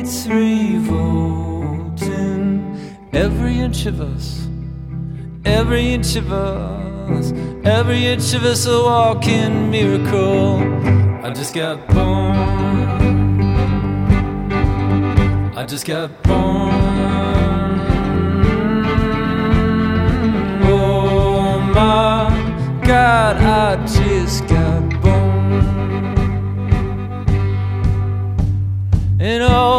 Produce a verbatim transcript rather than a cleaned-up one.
it's revolting. Every inch of us, every inch of us, every inch of us a walking miracle. I just got born, I just got born. Oh my God, I just got born. And all